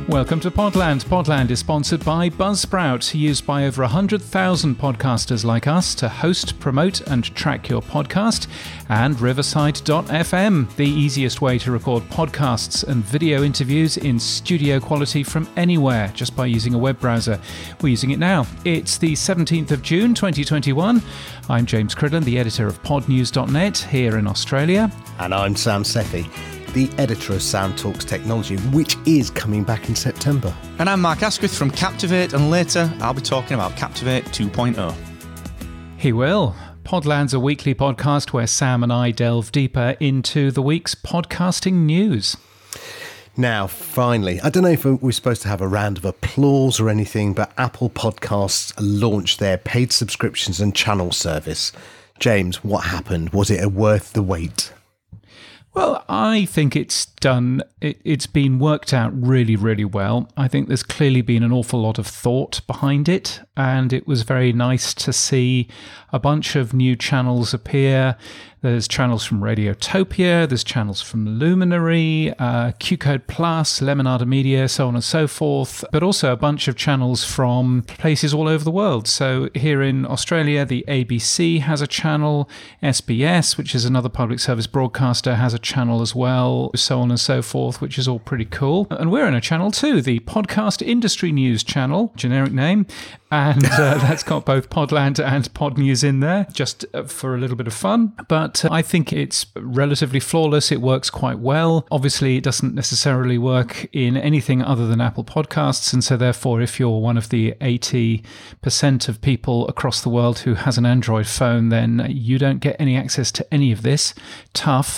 Welcome to Podland. Podland is sponsored by Buzzsprout, used by over 100,000 podcasters like us to host, promote and track your podcast, and Riverside.fm, the easiest way to record podcasts and video interviews in studio quality from anywhere just by using a web browser. We're using it now. It's the 17th of June 2021. I'm James Cridland, the editor of podnews.net here in Australia. And I'm Sam Sethi, the editor of Sound Talks Technology, which is coming back in September. And I'm Mark Asquith from Captivate, and later I'll be talking about Captivate 2.0. He will. Podland's a weekly podcast where Sam and I delve deeper into the week's podcasting news. Now, finally, I don't know if we're supposed to have a round of applause or anything, but Apple Podcasts launched their paid subscriptions and channel service. James, what happened? Was it worth the wait? Well, I think it's been worked out really, really well. I think there's clearly been an awful lot of thought behind it, and it was very nice to see a bunch of new channels appear. There's channels from Radiotopia, there's channels from Luminary, QCode Plus, Lemonada Media, so on and so forth, but also a bunch of channels from places all over the world. So here in Australia, the ABC has a channel, SBS, which is another public service broadcaster, has a channel as well, so on and so forth, which is all pretty cool. And we're in a channel too, the Podcast Industry News channel, generic name, and that's got both Podland and Pod News in there, just for a little bit of fun. But I think it's relatively flawless. It works quite well. Obviously, it doesn't necessarily work in anything other than Apple Podcasts. And so therefore, if you're one of the 80% of people across the world who has an Android phone, then you don't get any access to any of this. Tough.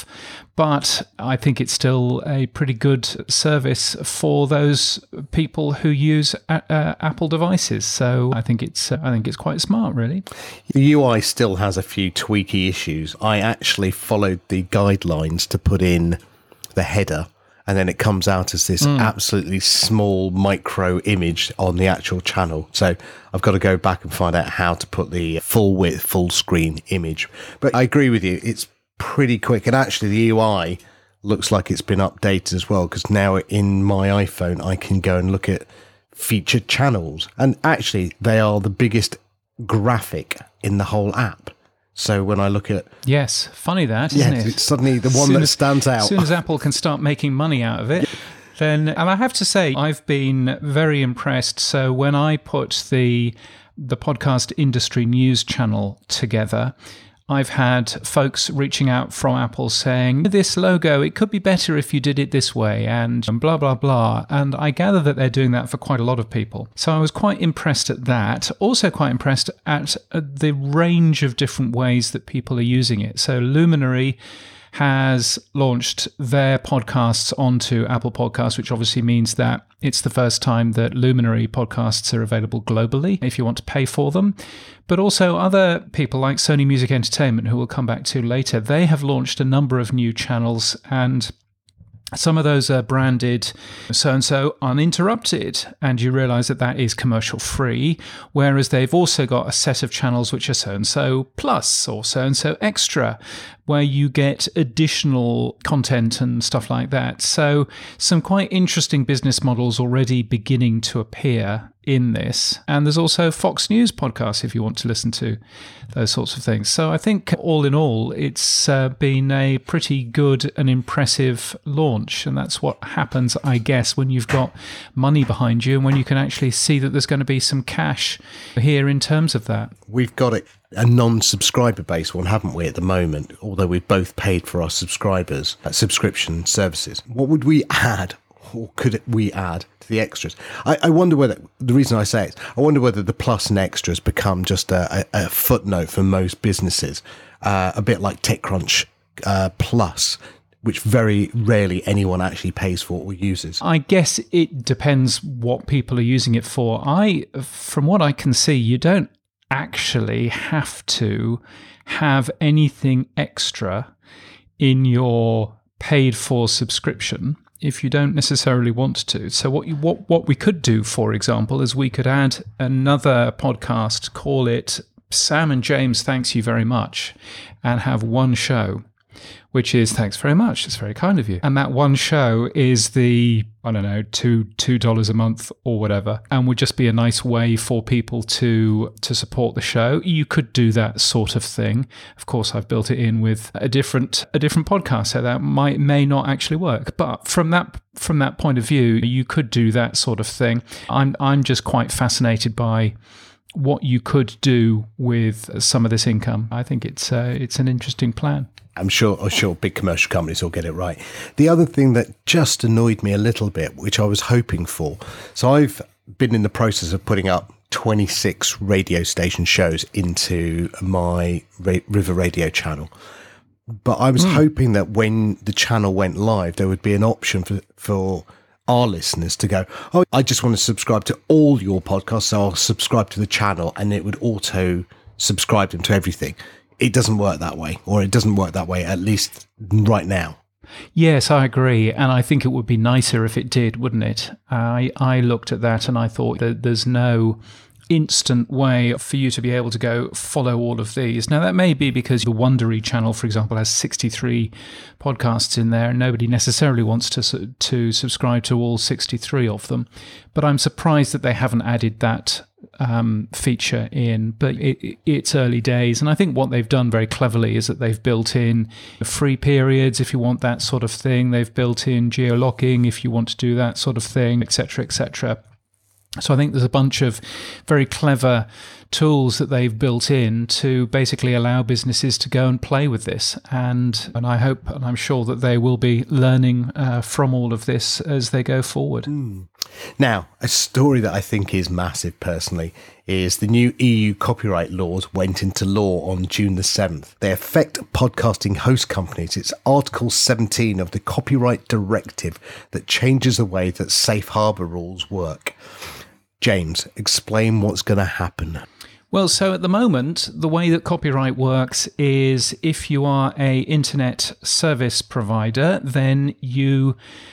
But I think it's still a pretty good service for those people who use Apple devices. So I think it's quite smart, really. The UI still has a few tweaky issues. I actually followed the guidelines to put in the header, and then it comes out as this absolutely small micro image on the actual channel. So I've got to go back and find out how to put the full width, full screen image. But I agree with you. It's pretty quick, and actually the UI looks like it's been updated as well, because now in my iPhone I can go and look at featured channels, and actually they are the biggest graphic in the whole app. So when I look at funny that, isn't it? It's suddenly the one that stands out. As soon as Apple can start making money out of it, then, and I have to say I've been very impressed. So when I put the Podcast Industry News channel together, I've had folks reaching out from Apple saying, this logo, it could be better if you did it this way, and blah, blah, blah. And I gather that they're doing that for quite a lot of people. So I was quite impressed at that. Also quite impressed at the range of different ways that people are using it. So Luminary has launched their podcasts onto Apple Podcasts, which obviously means that it's the first time that Luminary podcasts are available globally if you want to pay for them. But also other people like Sony Music Entertainment, who we'll come back to later, they have launched a number of new channels, and some of those are branded so-and-so uninterrupted, and you realize that that is commercial free, whereas they've also got a set of channels which are so-and-so plus or so-and-so extra, where you get additional content and stuff like that. So some quite interesting business models already beginning to appear in this. And there's also Fox News podcasts if you want to listen to those sorts of things. So I think all in all, it's been a pretty good and impressive launch. And that's what happens, I guess, when you've got money behind you and when you can actually see that there's going to be some cash here in terms of that. We've got a non-subscriber based one, haven't we, at the moment, although we've both paid for our subscribers subscription services. What would we add, or could we add to the extras? I wonder whether, the reason I say it, I wonder whether the plus and extras become just a footnote for most businesses, a bit like TechCrunch Plus, which very rarely anyone actually pays for or uses. I guess it depends what people are using it for. From what I can see, you don't actually have to have anything extra in your paid for subscription if you don't necessarily want to. So what we could do, for example, is we could add another podcast, call it Sam and James Thanks You Very Much, and have one show. which is, thanks very much, it's very kind of you. And that one show is the, I don't know, $2 a month or whatever, and would just be a nice way for people to support the show. You could do that sort of thing. Of course, I've built it in with a different podcast, so that may not actually work. But from that point of view, you could do that sort of thing. I'm just quite fascinated by what you could do with some of this income. I think it's an interesting plan. I'm sure big commercial companies will get it right. The other thing that just annoyed me a little bit, which I was hoping for, so I've been in the process of putting up 26 radio station shows into my River Radio channel. But I was hoping that when the channel went live, there would be an option for our listeners to go, oh, I just want to subscribe to all your podcasts, so I'll subscribe to the channel, and it would auto subscribe them to everything. It doesn't work that way, or it doesn't work that way, at least right now. Yes, I agree. And I think it would be nicer if it did, wouldn't it? I looked at that and I thought that there's no instant way for you to be able to go follow all of these. Now, that may be because the Wondery channel, for example, has 63 podcasts in there, and nobody necessarily wants to subscribe to all 63 of them. But I'm surprised that they haven't added that feature in, but it's early days. And I think what they've done very cleverly is that they've built in free periods if you want that sort of thing. They've built in geo-locking if you want to do that sort of thing, etc., etc. So I think there's a bunch of very clever tools that they've built in to basically allow businesses to go and play with this. And I hope, and I'm sure that they will be learning from all of this as they go forward. Now, a story that I think is massive personally is the new EU copyright laws went into law on June the 7th. They affect podcasting host companies. It's Article 17 of the Copyright Directive that changes the way that safe harbour rules work. James, explain what's going to happen. Well, so at the moment, the way that copyright works is if you are an internet service provider, then you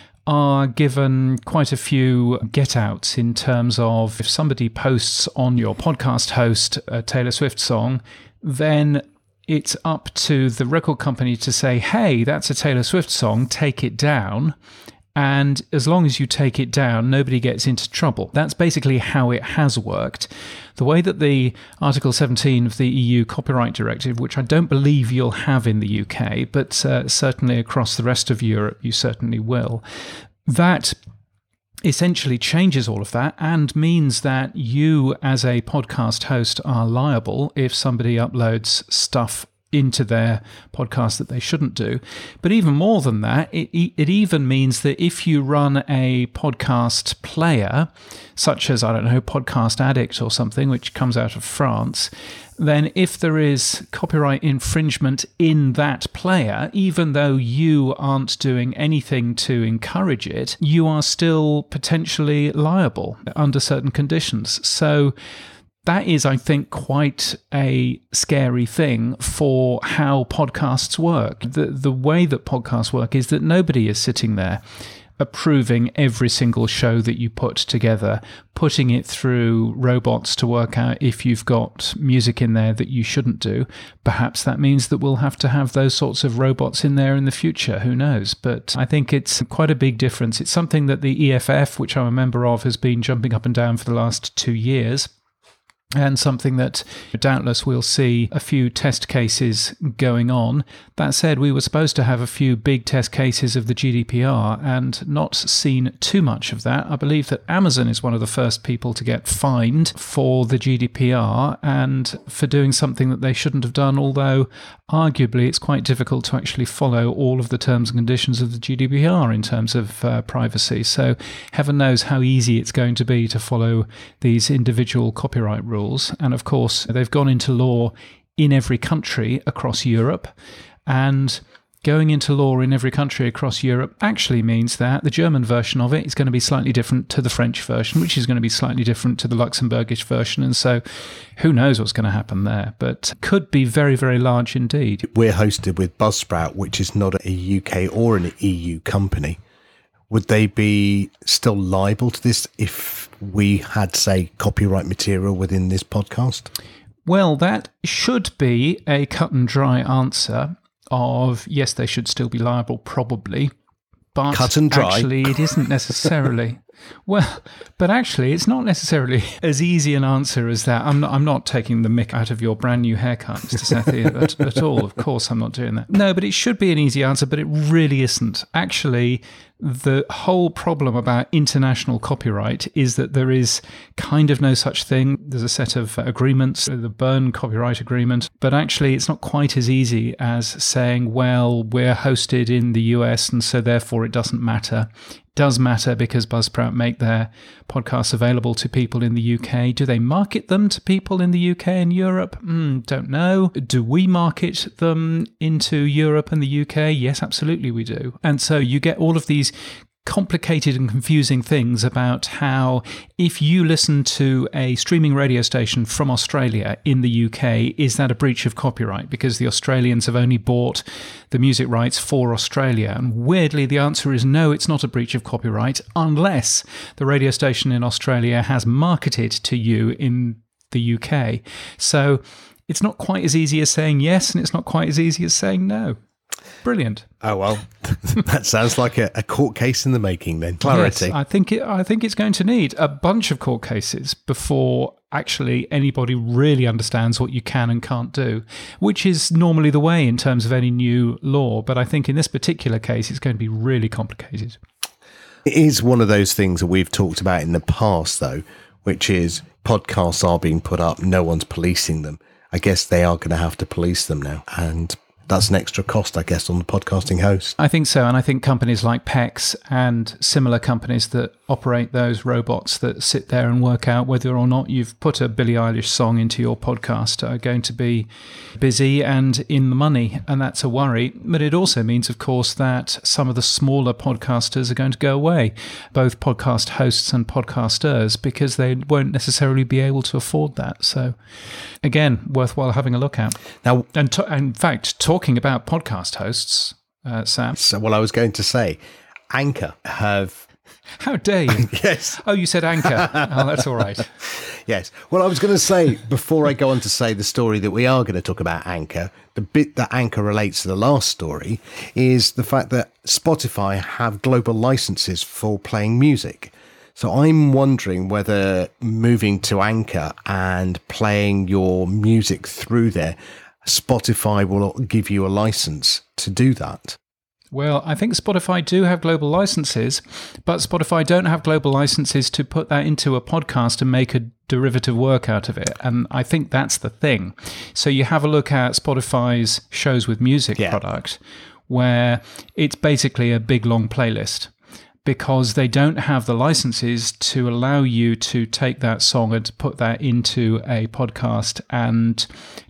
are given quite a few get-outs in terms of if somebody posts on your podcast host a Taylor Swift song, then it's up to the record company to say, hey, that's a Taylor Swift song, take it down. And as long as you take it down, nobody gets into trouble. That's basically how it has worked. The way that the Article 17 of the EU Copyright Directive, which I don't believe you'll have in the UK, but certainly across the rest of Europe, you certainly will, that essentially changes all of that and means that you as a podcast host are liable if somebody uploads stuff into their podcast that they shouldn't do. But even more than that, it even means that if you run a podcast player, such as, I don't know, Podcast Addict or something, which comes out of France, then if there is copyright infringement in that player, even though you aren't doing anything to encourage it, you are still potentially liable under certain conditions. So that is, I think, quite a scary thing for how podcasts work. The way that podcasts work is that nobody is sitting there approving every single show that you put together, putting it through robots to work out if you've got music in there that you shouldn't do. Perhaps that means that we'll have to have those sorts of robots in there in the future. Who knows? But I think it's quite a big difference. It's something that the EFF, which I'm a member of, has been jumping up and down for the last 2 years. And something that doubtless we'll see a few test cases going on. That said, we were supposed to have a few big test cases of the GDPR and not seen too much of that. I believe that Amazon is one of the first people to get fined for the GDPR and for doing something that they shouldn't have done, although arguably it's quite difficult to actually follow all of the terms and conditions of the GDPR in terms of privacy. So heaven knows how easy it's going to be to follow these individual copyright rules. And of course, they've gone into law in every country across Europe. And going into law in every country across Europe actually means that the German version of it is going to be slightly different to the French version, which is going to be slightly different to the Luxembourgish version. And so who knows what's going to happen there, but could be very, very large indeed. We're hosted with Buzzsprout, which is not a UK or an EU company. Would they be still liable to this if we had, say, copyright material within this podcast? Well, that should be a cut and dry answer. of, yes, they should still be liable, probably, but cut and dry. Actually, it isn't necessarily. Well, but actually, it's not necessarily as easy an answer as that. I'm not taking the mick out of your brand new haircut, Mr. Sethi, at all. Of course, I'm not doing that. No, but it should be an easy answer, but it really isn't. Actually, the whole problem about international copyright is that there is kind of no such thing. There's a set of agreements, the Berne Copyright Agreement, but actually it's not quite as easy as saying, well, we're hosted in the US and so therefore it doesn't matter. It does matter because Buzzsprout make their podcasts available to people in the UK. Do they market them to people in the UK and Europe? Don't know. Do we market them into Europe and the UK? Yes, absolutely we do. And so you get all of these complicated and confusing things about how if you listen to a streaming radio station from Australia in the UK, is that a breach of copyright because the Australians have only bought the music rights for Australia? And weirdly, the answer is no, it's not a breach of copyright unless the radio station in Australia has marketed to you in the UK. So it's not quite as easy as saying yes, and it's not quite as easy as saying no. Brilliant. Oh, well, that sounds like a court case in the making then. Clarity. Yes, I think it's going to need a bunch of court cases before actually anybody really understands what you can and can't do, which is normally the way in terms of any new law. But I think in this particular case, it's going to be really complicated. It is one of those things that we've talked about in the past, though, which is podcasts are being put up. No one's policing them. I guess they are going to have to police them now. And that's an extra cost, I guess, on the podcasting host. I think so. And I think companies like PEX and similar companies that operate those robots that sit there and work out whether or not you've put a Billie Eilish song into your podcast are going to be busy and in the money. And that's a worry. But it also means, of course, that some of the smaller podcasters are going to go away, both podcast hosts and podcasters, because they won't necessarily be able to afford that. So, again, worthwhile having a look at. Now, and in fact, talking about podcast hosts, Sam. So, well, I was going to say, Anchor have... How dare you? Yes. Oh, you said Anchor. Oh, that's all right. Yes. Well, I was going to say, before I go on to say the story that we are going to talk about Anchor, the bit that Anchor relates to the last story is the fact that Spotify have global licenses for playing music. So I'm wondering whether moving to Anchor and playing your music through there, Spotify will give you a license to do that. Well, I think Spotify do have global licenses, but Spotify don't have global licenses to put that into a podcast and make a derivative work out of it. And I think that's the thing. So you have a look at Spotify's shows with music product, where it's basically a big, long playlist, because they don't have the licenses to allow you to take that song and to put that into a podcast and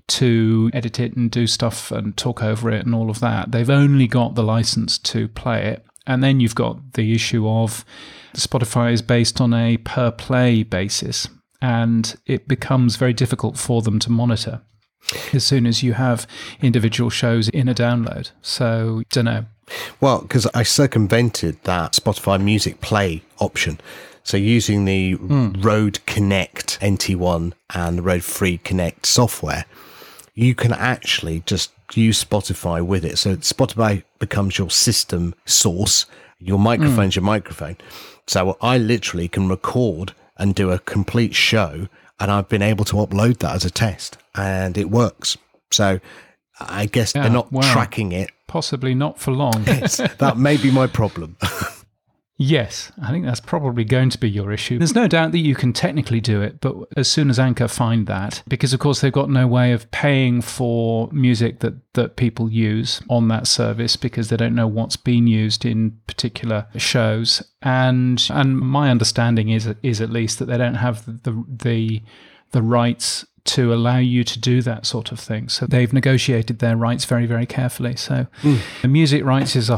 to edit it and do stuff and talk over it and all of that. They've only got the license to play it. And then you've got the issue of Spotify is based on a per play basis, and it becomes very difficult for them to monitor as soon as you have individual shows in a download. So, don't know. Well, because I circumvented that Spotify Music Play option. So using the Rode Connect NT1 and the Rode Free Connect software, you can actually just use Spotify with it. So Spotify becomes your system source. Your microphone's your microphone. So I literally can record and do a complete show, and I've been able to upload that as a test, and it works. So I guess they're not tracking it. Possibly not for long. That may be my problem. Yes, I think that's probably going to be your issue. There's no doubt that you can technically do it, but as soon as Anchor find that, because of course they've got no way of paying for music that people use on that service, because they don't know what's been used in particular shows. And my understanding is at least that they don't have the rights to allow you to do that sort of thing. So they've negotiated their rights very, very carefully. So the music rights is a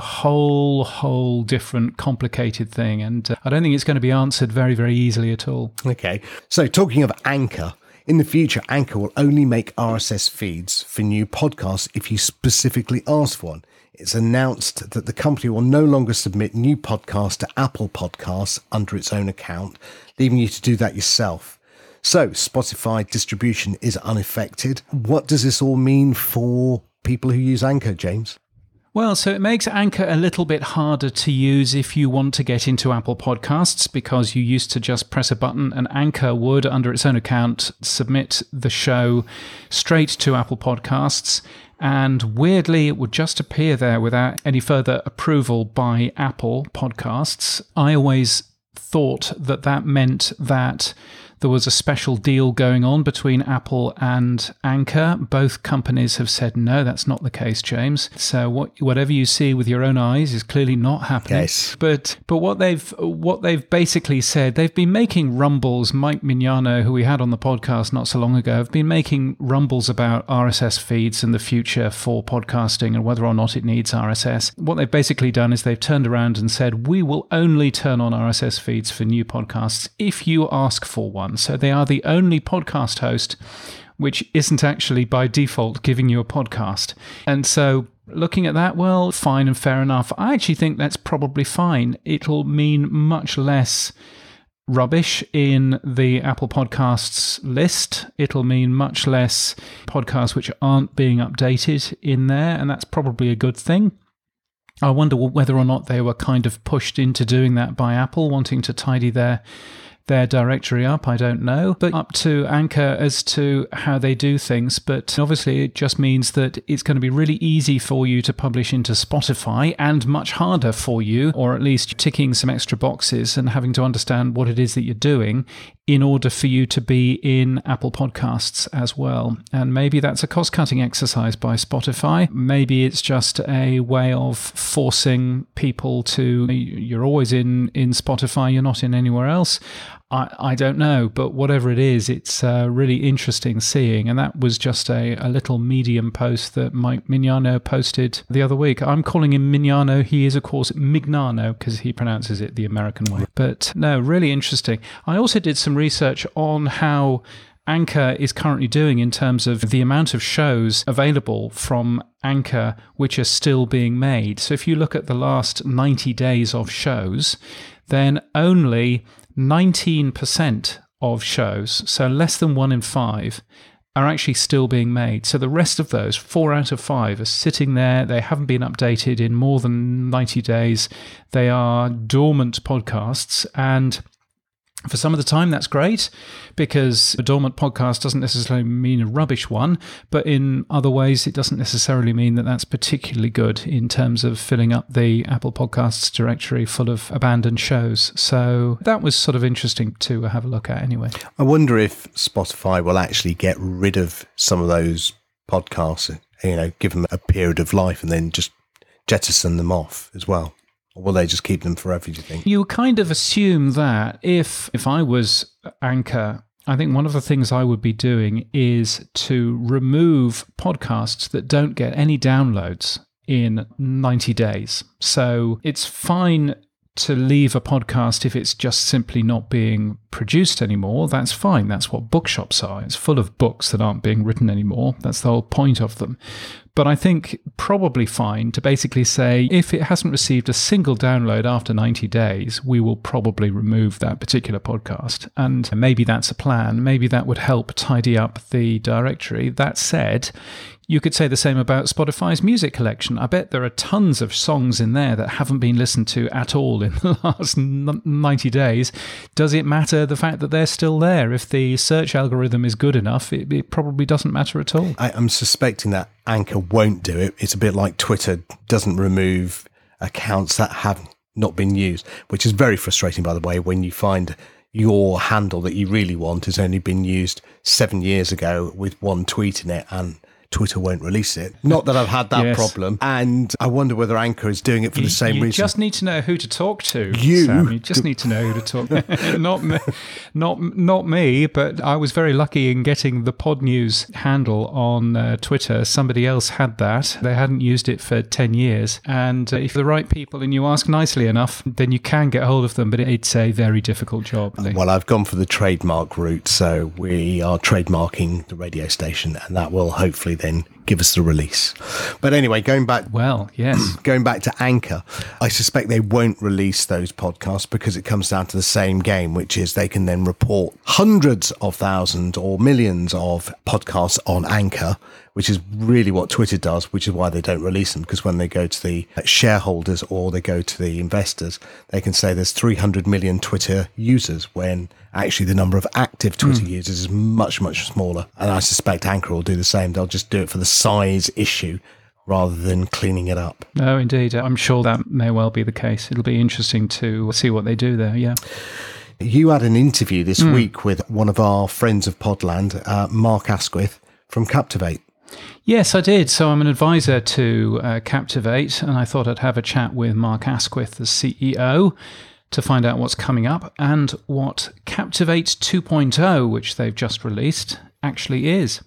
whole different complicated thing. And I don't think it's going to be answered very, very easily at all. Okay. So talking of Anchor, in the future, Anchor will only make RSS feeds for new podcasts if you specifically ask for one. It's announced that the company will no longer submit new podcasts to Apple Podcasts under its own account, leaving you to do that yourself. So Spotify distribution is unaffected. What does this all mean for people who use Anchor, James? Well, so it makes Anchor a little bit harder to use if you want to get into Apple Podcasts, because you used to just press a button and Anchor would, under its own account, submit the show straight to Apple Podcasts. And weirdly, it would just appear there without any further approval by Apple Podcasts. I always thought that that meant that there was a special deal going on between Apple and Anchor. Both companies have said, no, that's not the case, James. So whatever you see with your own eyes is clearly not happening. Yes. But what they've basically said, they've been making rumbles. Mike Mignano, who we had on the podcast not so long ago, have been making rumbles about RSS feeds and the future for podcasting and whether or not it needs RSS. What they've basically done is they've turned around and said, we will only turn on RSS feeds for new podcasts if you ask for one. So they are the only podcast host which isn't actually by default giving you a podcast. And so looking at that, well, fine and fair enough. I actually think that's probably fine. It'll mean much less rubbish in the Apple Podcasts list. It'll mean much less podcasts which aren't being updated in there, and that's probably a good thing. I wonder whether or not they were kind of pushed into doing that by Apple, wanting to tidy their directory up. I don't know, but up to Anchor as to how they do things. But obviously it just means that it's going to be really easy for you to publish into Spotify and much harder for you, or at least ticking some extra boxes and having to understand what it is that you're doing in order for you to be in Apple Podcasts as well. And maybe that's a cost-cutting exercise by Spotify. Maybe it's just a way of forcing people to, you're always in Spotify, you're not in anywhere else. I don't know, but whatever it is, it's really interesting seeing. And that was just a little Medium post that Mike Mignano posted the other week. I'm calling him Mignano. He is, of course, Mignano, because he pronounces it the American way. But no, really interesting. I also did some research on how Anchor is currently doing in terms of the amount of shows available from Anchor which are still being made. So if you look at the last 90 days of shows, then only 19% of shows, so less than 1 in 5, are actually still being made. So the rest of those, 4 out of 5, are sitting there. They haven't been updated in more than 90 days. They are dormant podcasts, and for some of the time, that's great, because a dormant podcast doesn't necessarily mean a rubbish one, but in other ways, it doesn't necessarily mean that that's particularly good in terms of filling up the Apple Podcasts directory full of abandoned shows. So that was sort of interesting to have a look at anyway. I wonder if Spotify will actually get rid of some of those podcasts, give them a period of life and then just jettison them off as well. Or will they just keep them forever, do you think? You kind of assume that if I was Anchor, I think one of the things I would be doing is to remove podcasts that don't get any downloads in 90 days. So it's fine to leave a podcast if it's just simply not being produced anymore. That's fine. That's what bookshops are. It's full of books that aren't being written anymore. That's the whole point of them. But I think probably fine to basically say, if it hasn't received a single download after 90 days, we will probably remove that particular podcast. And maybe that's a plan. Maybe that would help tidy up the directory. That said, you could say the same about Spotify's music collection. I bet there are tons of songs in there that haven't been listened to at all in the last 90 days. Does it matter the fact that they're still there? If the search algorithm is good enough, it probably doesn't matter at all. I'm suspecting that Anchor won't do it. It's a bit like Twitter doesn't remove accounts that have not been used, which is very frustrating, by the way, when you find your handle that you really want has only been used 7 years ago with one tweet in it and Twitter won't release it. Not that I've had that problem. And I wonder whether Anchor is doing it for the same reason. You just need to know who to talk to, you. Sam. You just need to know who to talk to. Not me, but I was very lucky in getting the Pod News handle on Twitter. Somebody else had that. They hadn't used it for 10 years. And if you're the right people and you ask nicely enough, then you can get hold of them, but it's a very difficult job. Well, I've gone for the trademark route, so we are trademarking the radio station, and that will hopefully then give us the release. But anyway, going back to Anchor, I suspect they won't release those podcasts because it comes down to the same game, which is they can then report hundreds of thousands or millions of podcasts on Anchor, which is really what Twitter does, which is why they don't release them, because when they go to the shareholders or they go to the investors, they can say there's 300 million Twitter users, when actually the number of active Twitter users is much, much smaller. And I suspect Anchor will do the same. They'll just do it for the size issue rather than cleaning it up. No, indeed. I'm sure that may well be the case. It'll be interesting to see what they do there, yeah. You had an interview this week with one of our friends of Podland, Mark Asquith from Captivate. Yes, I did. So I'm an advisor to Captivate, and I thought I'd have a chat with Mark Asquith, the CEO, to find out what's coming up and what Captivate 2.0, which they've just released, actually is.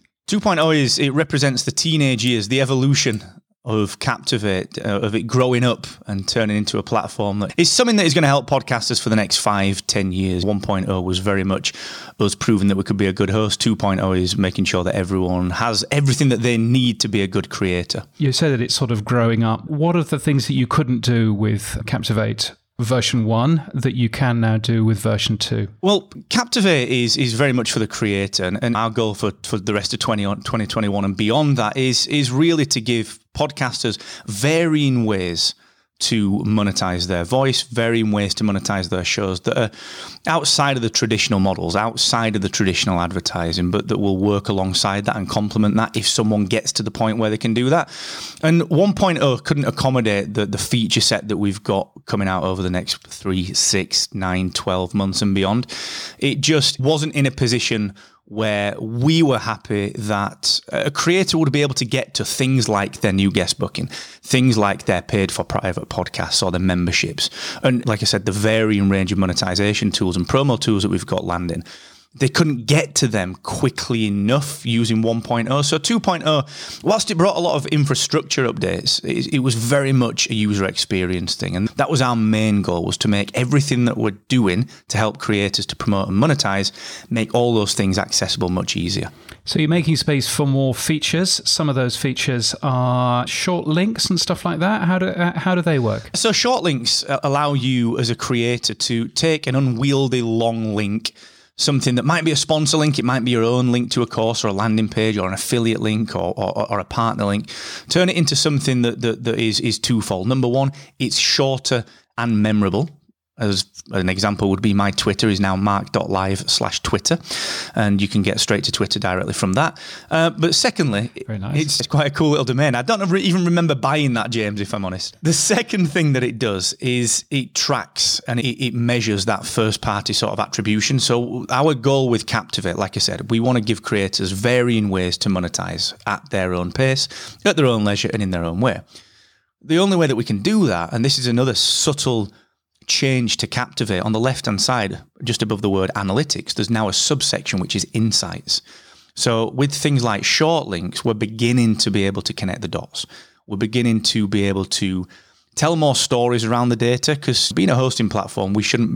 2.0 it represents the teenage years, the evolution of Captivate, of it growing up and turning into a platform that is something that is going to help podcasters for the next 5-10 years. 1.0 was very much us proving that we could be a good host. 2.0 is making sure that everyone has everything that they need to be a good creator. You say that it's sort of growing up. What are the things that you couldn't do with Captivate version 1 that you can now do with version 2? Well, Captivate is very much for the creator, and our goal for the rest of 2021 and beyond that is really to give podcasters varying ways to monetize their voice, varying ways to monetize their shows that are outside of the traditional models, outside of the traditional advertising, but that will work alongside that and complement that if someone gets to the point where they can do that. And 1.0 couldn't accommodate the feature set that we've got coming out over the next 3, 6, 9, 12 months and beyond. It just wasn't in a position where we were happy that a creator would be able to get to things like their new guest booking, things like their paid for private podcasts or their memberships. And like I said, the varying range of monetization tools and promo tools that we've got landing. They couldn't get to them quickly enough using 1.0. So 2.0, whilst it brought a lot of infrastructure updates, it was very much a user experience thing. And that was our main goal, was to make everything that we're doing to help creators to promote and monetize, make all those things accessible much easier. So you're making space for more features. Some of those features are short links and stuff like that. How do they work? So short links allow you as a creator to take an unwieldy long link, something that might be a sponsor link, it might be your own link to a course or a landing page or an affiliate link or a partner link. Turn it into something that is twofold. Number one, it's shorter and memorable. As an example would be my Twitter is now mark.live/Twitter, and you can get straight to Twitter directly from that. But secondly, very nice. It's quite a cool little domain. I don't even remember buying that, James, if I'm honest. The second thing that it does is it tracks and it measures that first party sort of attribution. So our goal with Captivate, like I said, we want to give creators varying ways to monetize at their own pace, at their own leisure, and in their own way. The only way that we can do that, and this is another subtle change to Captivate, on the left-hand side, just above the word analytics, there's now a subsection which is insights. So with things like short links, we're beginning to be able to connect the dots. We're beginning to be able to tell more stories around the data, because being a hosting platform,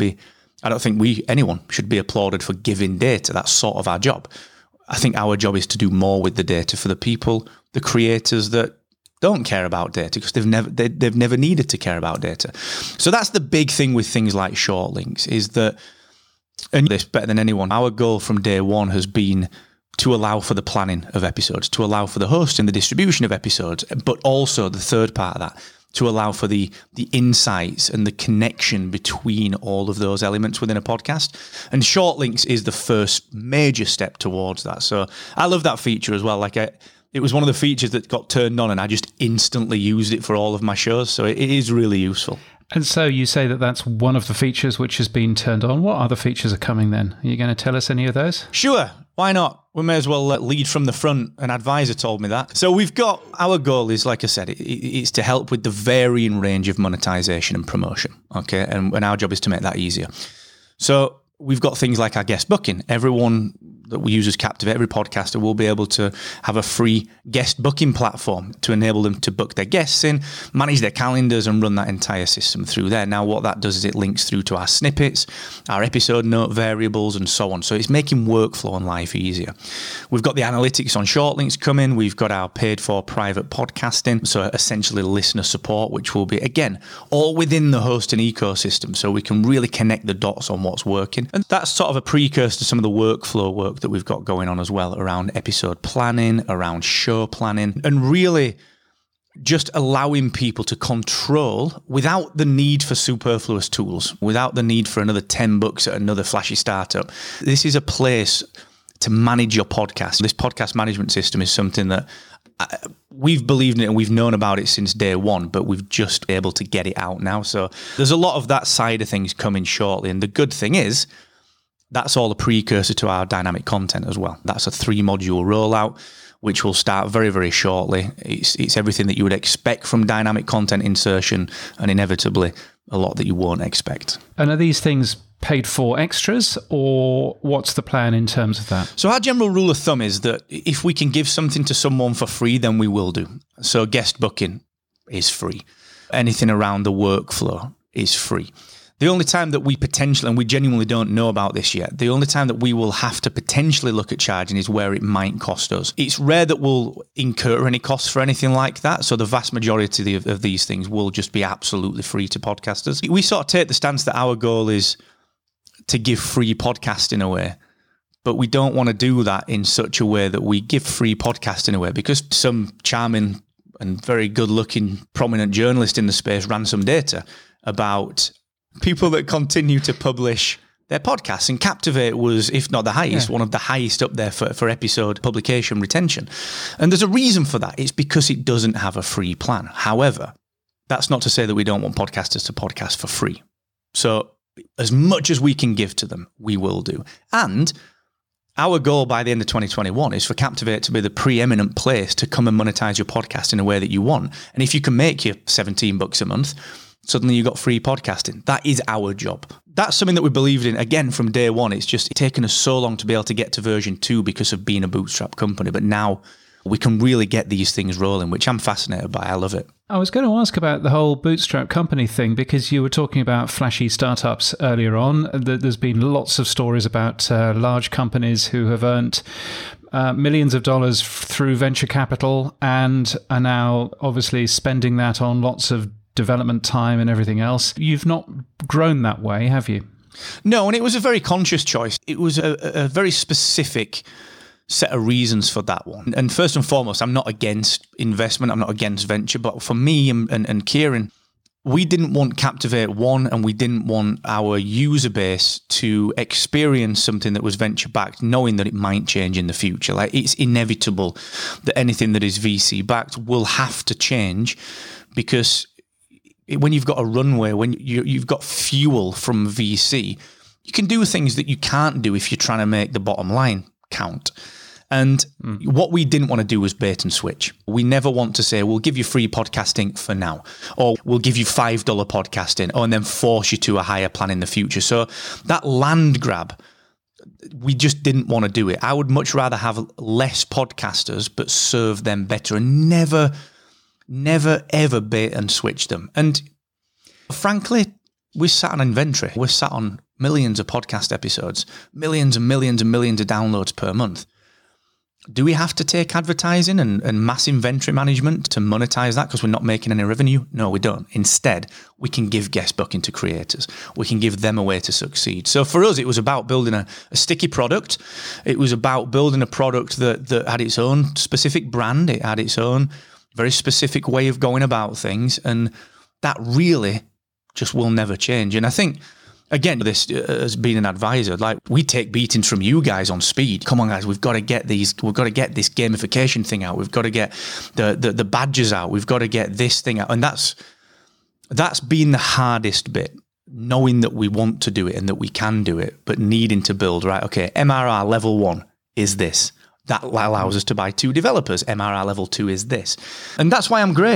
I don't think anyone should be applauded for giving data. That's sort of our job. I think our job is to do more with the data for the people, the creators that don't care about data, because they've never needed to care about data. So that's the big thing with things like short links, is that, and this better than anyone, our goal from day one has been to allow for the planning of episodes, to allow for the hosting, the distribution of episodes, but also the third part of that, to allow for the insights and the connection between all of those elements within a podcast. And short links is the first major step towards that. So I love that feature as well. It was one of the features that got turned on and I just instantly used it for all of my shows. So it is really useful. And so you say that that's one of the features which has been turned on. What other features are coming then? Are you going to tell us any of those? Sure. Why not? We may as well lead from the front. An advisor told me that. So our goal is, like I said, it's to help with the varying range of monetization and promotion. Okay. And our job is to make that easier. So we've got things like our guest booking. Everyone that we use as Captivate, every podcaster will be able to have a free guest booking platform to enable them to book their guests in, manage their calendars, and run that entire system through there. Now, what that does is it links through to our snippets, our episode note variables, and so on. So it's making workflow and life easier. We've got the analytics on short links coming. We've got our paid for private podcasting. So essentially listener support, which will be, again, all within the hosting ecosystem. So we can really connect the dots on what's working. And that's sort of a precursor to some of the workflow work that we've got going on as well around episode planning, around show planning, and really just allowing people to control without the need for superfluous tools, without the need for another 10 bucks at another flashy startup. This is a place to manage your podcast. This podcast management system is something that we've believed in it and we've known about it since day one, but we've just been able to get it out now. So there's a lot of that side of things coming shortly. And the good thing is, that's all a precursor to our dynamic content as well. That's a 3-module rollout, which will start very, very shortly. It's everything that you would expect from dynamic content insertion, and inevitably a lot that you won't expect. And are these things paid for extras, or what's the plan in terms of that? So our general rule of thumb is that if we can give something to someone for free, then we will do. So guest booking is free. Anything around the workflow is free. The only time that we potentially, and we genuinely don't know about this yet, the only time that we will have to potentially look at charging is where it might cost us. It's rare that we'll incur any costs for anything like that. So the vast majority of these things will just be absolutely free to podcasters. We sort of take the stance that our goal is to give free podcasting away, but we don't want to do that in such a way that we give free podcasting away because some charming and very good-looking prominent journalist in the space ran some data about people that continue to publish their podcasts, and Captivate was, if not the highest, one of the highest up there for episode publication retention. And there's a reason for that. It's because it doesn't have a free plan. However, that's not to say that we don't want podcasters to podcast for free. So as much as we can give to them, we will do. And our goal by the end of 2021 is for Captivate to be the preeminent place to come and monetize your podcast in a way that you want. And if you can make your $17 a month, suddenly you got free podcasting. That is our job. That's something that we believed in, again, from day one. It's just taken us so long to be able to get to version 2 because of being a bootstrap company. But now we can really get these things rolling, which I'm fascinated by. I love it. I was going to ask about the whole bootstrap company thing because you were talking about flashy startups earlier on. There's been lots of stories about large companies who have earned millions of dollars through venture capital and are now obviously spending that on lots of development time and everything else. You've not grown that way, have you? No, and it was a very conscious choice. It was a very specific set of reasons for that one. And first and foremost, I'm not against investment. I'm not against venture. But for me and Kieran, we didn't want Captivate One, and we didn't want our user base to experience something that was venture-backed, knowing that it might change in the future. Like, it's inevitable that anything that is VC-backed will have to change because when you've got a runway, when you've got fuel from VC, you can do things that you can't do if you're trying to make the bottom line count. And what we didn't want to do was bait and switch. We never want to say, we'll give you free podcasting for now, or we'll give you $5 podcasting, and then force you to a higher plan in the future. So that land grab, we just didn't want to do it. I would much rather have less podcasters, but serve them better, and never ever bait and switch them. And frankly, we're sat on inventory. We're sat on millions of podcast episodes, millions and millions and millions of downloads per month. Do we have to take advertising and mass inventory management to monetize that because we're not making any revenue? No, we don't. Instead, we can give guest booking to creators. We can give them a way to succeed. So for us, it was about building a sticky product. It was about building a product that had its own specific brand. It had its own very specific way of going about things, and that really just will never change. And I think, again, this as being an advisor, like, we take beatings from you guys on speed. Come on, guys, we've got to get this gamification thing out. We've got to get the badges out. We've got to get this thing out. And that's been the hardest bit, knowing that we want to do it and that we can do it, but needing to build, right, okay, MRR level 1 is this. That allows us to buy 2 developers. MRR level 2 is this. And that's why I'm grey.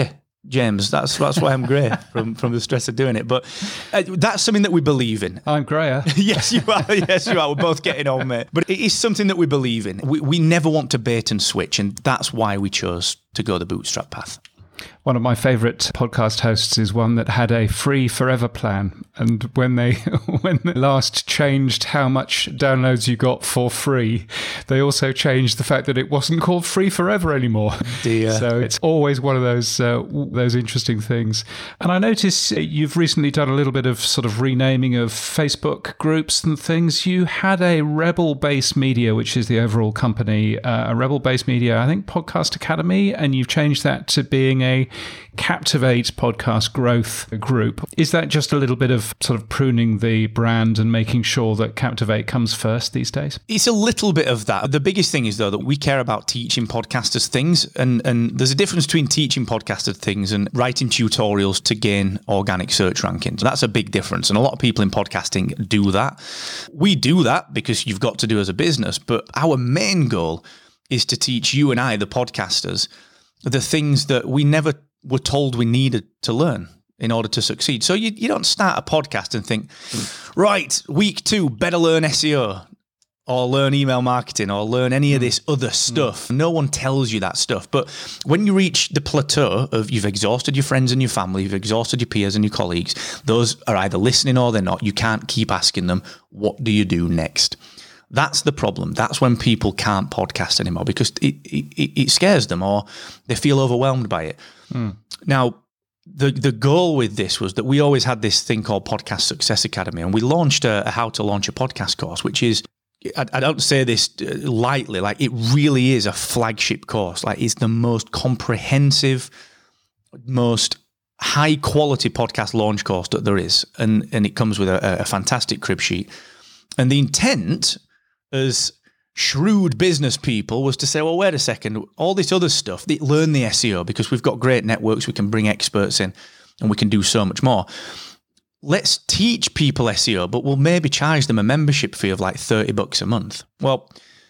James. That's why I'm grey from the stress of doing it. But that's something that we believe in. I'm greyer. Yes, you are. Yes, you are. We're both getting on, mate. But it is something that we believe in. We never want to bait and switch, and that's why we chose to go the bootstrap path. One of my favourite podcast hosts is one that had a free forever plan. And when they last changed how much downloads you got for free, they also changed the fact that it wasn't called free forever anymore. Dear. So it's always one of those interesting things. And I notice you've recently done a little bit of sort of renaming of Facebook groups and things. You had a Rebel Base Media, which is the overall company, a Rebel Base Media, I think Podcast Academy, and you've changed that to being a Captivate podcast growth group. Is that just a little bit of sort of pruning the brand and making sure that Captivate comes first these days? It's a little bit of that. The biggest thing is, though, that we care about teaching podcasters things, and there's a difference between teaching podcasters things and writing tutorials to gain organic search rankings. That's a big difference, and a lot of people in podcasting do that. We do that because you've got to do as a business, but our main goal is to teach you and I, the podcasters, the things that we never were told we needed to learn in order to succeed. So you don't start a podcast and think, right, week 2, better learn SEO or learn email marketing or learn any of this other stuff. No one tells you that stuff. But when you reach the plateau of you've exhausted your friends and your family, you've exhausted your peers and your colleagues, those are either listening or they're not. You can't keep asking them, what do you do next? That's the problem. That's when people can't podcast anymore because it scares them or they feel overwhelmed by it. Now, the goal with this was that we always had this thing called Podcast Success Academy, and we launched a how to launch a podcast course, which is, I don't say this lightly, like it really is a flagship course. Like it's the most comprehensive, most high quality podcast launch course that there is. And it comes with a fantastic crib sheet. And the intent as shrewd business people was to say, well, wait a second, all this other stuff, they learn the SEO because we've got great networks, we can bring experts in and we can do so much more. Let's teach people SEO, but we'll maybe charge them a membership fee of like $30 a month. Well,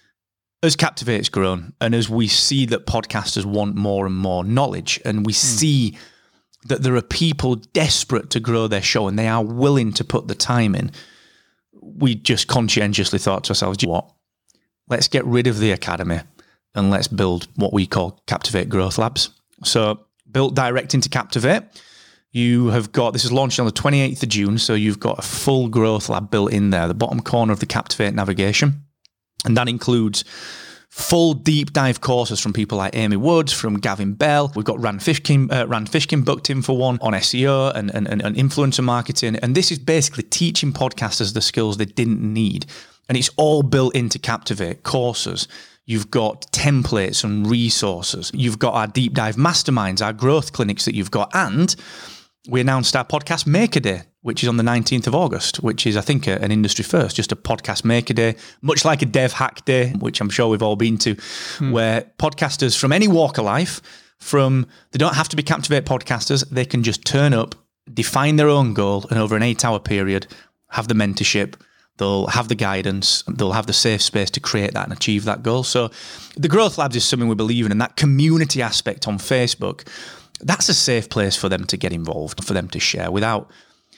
as Captivate's grown and as we see that podcasters want more and more knowledge and we see that there are people desperate to grow their show and they are willing to put the time in, we just conscientiously thought to ourselves, you know what? Let's get rid of the academy and let's build what we call Captivate Growth Labs. So built direct into Captivate, you have got, this is launched on the 28th of June, so you've got a full growth lab built in there, the bottom corner of the Captivate navigation. And that includes full deep dive courses from people like Amy Woods, from Gavin Bell. We've got Rand Fishkin booked in for one on SEO and influencer marketing. And this is basically teaching podcasters the skills they didn't need. And it's all built into Captivate courses. You've got templates and resources. You've got our deep dive masterminds, our growth clinics that you've got. And we announced our Podcast Maker Day, which is on the 19th of August, which is, I think, an industry first, just a Podcast Maker Day, much like a Dev Hack Day, which I'm sure we've all been to, where podcasters from any walk of life, they don't have to be Captivate podcasters, they can just turn up, define their own goal, and over an 8-hour period, have the mentorship, they'll have the guidance, they'll have the safe space to create that and achieve that goal. So the Growth Labs is something we believe in, and that community aspect on Facebook, that's a safe place for them to get involved, for them to share without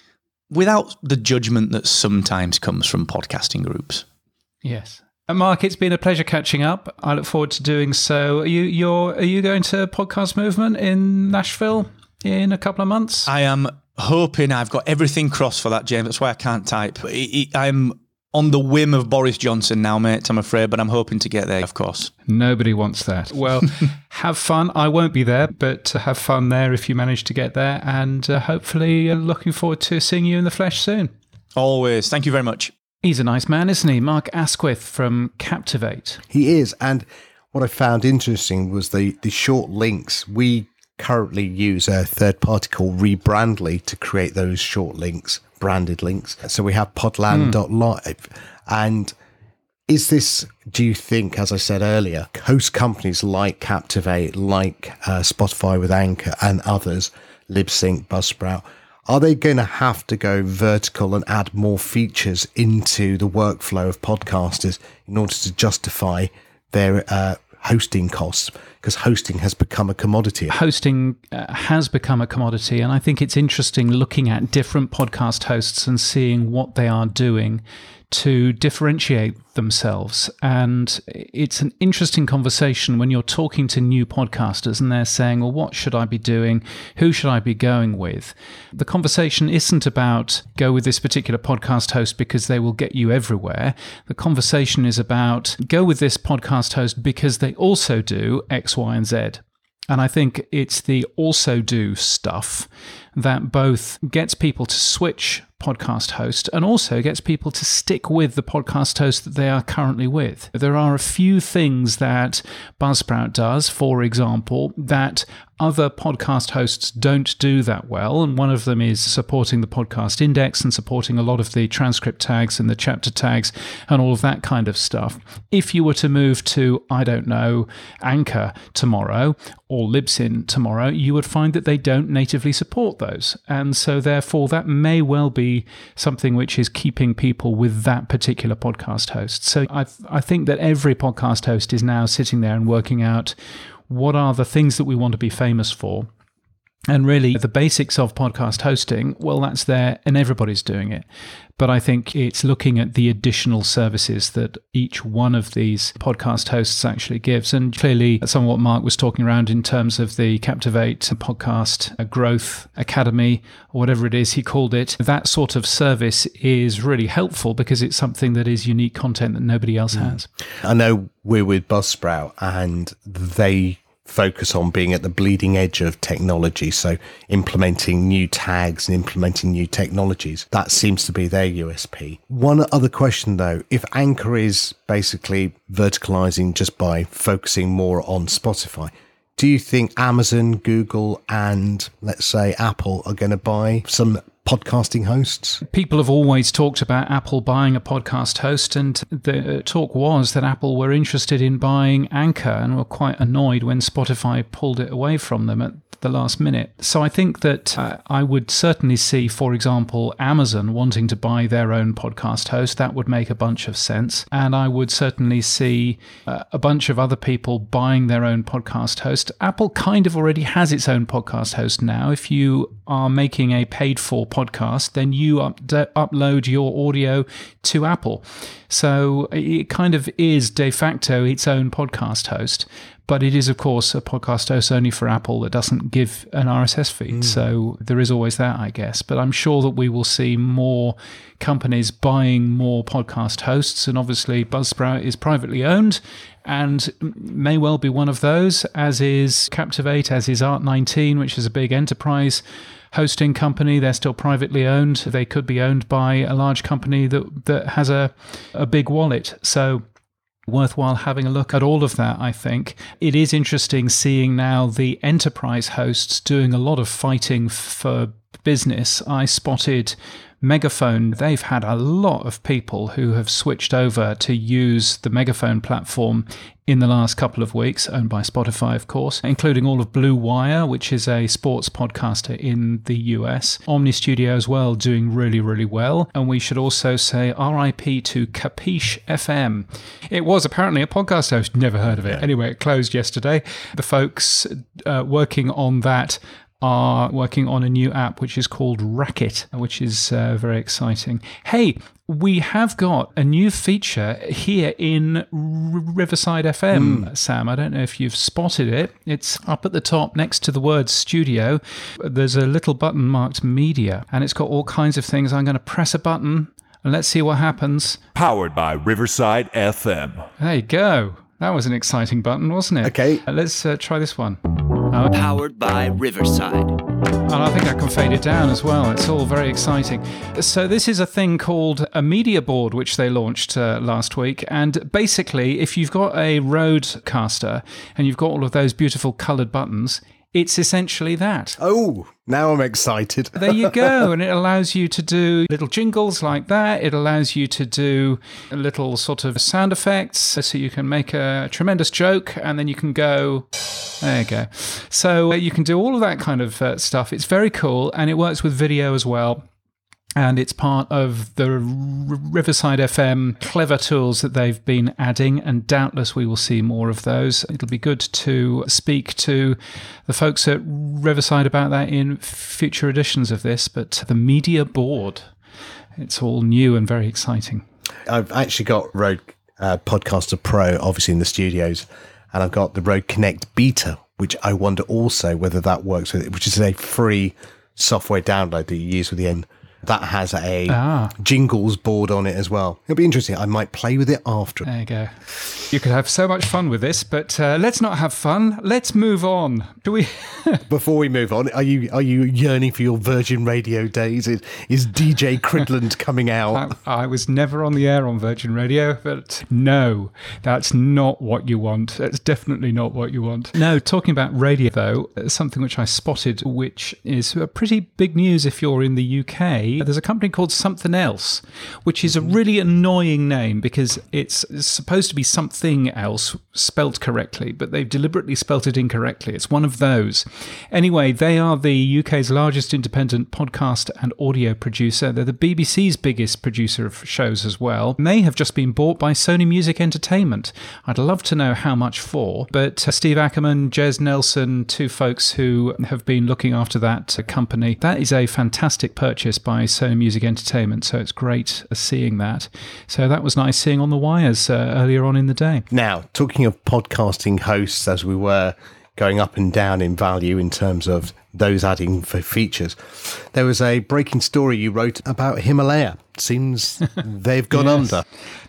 the judgment that sometimes comes from podcasting groups. Yes. Mark, it's been a pleasure catching up. I look forward to doing so. Are you going to Podcast Movement in Nashville in a couple of months? I am hoping. I've got everything crossed for that, James. That's why I can't type. I'm on the whim of Boris Johnson now, mate, I'm afraid, but I'm hoping to get there, of course. Nobody wants that. Well, have fun. I won't be there, but have fun there if you manage to get there, and hopefully looking forward to seeing you in the flesh soon. Always. Thank you very much. He's a nice man, isn't he? Mark Asquith from Captivate. He is, and what I found interesting was the short links. We currently use a third party called Rebrandly to create those short links, branded links. So we have podland.live. And is this, do you think, as I said earlier, host companies like Captivate, like Spotify with Anchor and others, Libsync, Buzzsprout, are they going to have to go vertical and add more features into the workflow of podcasters in order to justify their hosting costs, because hosting has become a commodity. Hosting has become a commodity, and I think it's interesting looking at different podcast hosts and seeing what they are doing to differentiate themselves. And it's an interesting conversation when you're talking to new podcasters and they're saying, well, what should I be doing? Who should I be going with? The conversation isn't about go with this particular podcast host because they will get you everywhere. The conversation is about go with this podcast host because they also do X, Y, and Z. And I think it's the also do stuff that both gets people to switch podcast host and also gets people to stick with the podcast host that they are currently with. There are a few things that Buzzsprout does, for example, that other podcast hosts don't do that well. And one of them is supporting the podcast index and supporting a lot of the transcript tags and the chapter tags and all of that kind of stuff. If you were to move to, I don't know, Anchor tomorrow or Libsyn tomorrow, you would find that they don't natively support those. And so therefore that may well be something which is keeping people with that particular podcast host. So I think that every podcast host is now sitting there and working out what are the things that we want to be famous for. And really, the basics of podcast hosting, well, that's there and everybody's doing it. But I think it's looking at the additional services that each one of these podcast hosts actually gives. And clearly, some of what Mark was talking around in terms of the Captivate podcast growth academy, or whatever it is he called it, that sort of service is really helpful because it's something that is unique content that nobody else has. I know we're with Buzzsprout and they focus on being at the bleeding edge of technology, so implementing new tags and implementing new technologies. That seems to be their USP. One other question though, if Anchor is basically verticalizing just by focusing more on Spotify, do you think Amazon, Google, and let's say Apple are going to buy some podcasting hosts? People have always talked about Apple buying a podcast host, and the talk was that Apple were interested in buying Anchor and were quite annoyed when Spotify pulled it away from them at the last minute. So I think that I would certainly see, for example, Amazon wanting to buy their own podcast host. That would make a bunch of sense. And I would certainly see a bunch of other people buying their own podcast host. Apple kind of already has its own podcast host now. If you are making a paid-for podcast, then you upload your audio to Apple. So it kind of is de facto its own podcast host. But it is, of course, a podcast host only for Apple that doesn't give an RSS feed. So there is always that, I guess. But I'm sure that we will see more companies buying more podcast hosts. And obviously, Buzzsprout is privately owned and may well be one of those, as is Captivate, as is Art19, which is a big enterprise hosting company. They're still privately owned. They could be owned by a large company that has a big wallet. So worthwhile having a look at all of that, I think. It is interesting seeing now the enterprise hosts doing a lot of fighting for business. I spotted Megaphone. They've had a lot of people who have switched over to use the Megaphone platform in the last couple of weeks, owned by Spotify, of course, including all of Blue Wire, which is a sports podcaster in the US. Omni Studio as well, doing really, really well. And we should also say RIP to Capiche FM. It was apparently a podcast host, never heard of it. Anyway, it closed yesterday. The folks working on that are working on a new app which is called Racket, which is very exciting. Hey, we have got a new feature here in Riverside FM, Sam. I don't know if you've spotted it. It's up at the top next to the word studio. There's a little button marked media, and it's got all kinds of things. I'm going to press a button, and let's see what happens. Powered by Riverside FM. There you go. That was an exciting button, wasn't it? Okay. Let's try this one. Powered by Riverside. And I think I can fade it down as well. It's all very exciting. So this is a thing called a media board, which they launched last week. And basically, if you've got a Rodecaster and you've got all of those beautiful coloured buttons, it's essentially that. Oh, now I'm excited. There you go. And it allows you to do little jingles like that. It allows you to do little sort of sound effects. So you can make a tremendous joke and then you can go, there you go. So you can do all of that kind of stuff. It's very cool and it works with video as well. And it's part of the Riverside FM clever tools that they've been adding, and doubtless we will see more of those. It'll be good to speak to the folks at Riverside about that in future editions of this. But the media board, it's all new and very exciting. I've actually got Rode Podcaster Pro, obviously in the studios, and I've got the Rode Connect Beta, which I wonder also whether that works with it, which is a free software download that you use with the end. That has a jingles board on it as well. It'll be interesting. I might play with it after. There you go. You could have so much fun with this, but let's not have fun. Let's move on. Do we? Before we move on, are you yearning for your Virgin Radio days? Is DJ Cridland coming out? I was never on the air on Virgin Radio, but no, that's not what you want. That's definitely not what you want. No, talking about radio, though, something which I spotted, which is pretty big news if you're in the UK. There's a company called Something Else, which is a really annoying name because it's supposed to be something else spelt correctly, but they've deliberately spelt it incorrectly. It's one of those. Anyway, they are the UK's largest independent podcast and audio producer. They're the BBC's biggest producer of shows as well. And they have just been bought by Sony Music Entertainment. I'd love to know how much for, but Steve Ackerman, Jez Nelson, two folks who have been looking after that company. That is a fantastic purchase by Sony Music Entertainment, so it's great seeing that. So that was nice seeing on the wires earlier on in the day. Now, talking of podcasting hosts, as we were going up and down in value in terms of those adding for features, there was a breaking story you wrote about Himalaya. Seems they've gone under.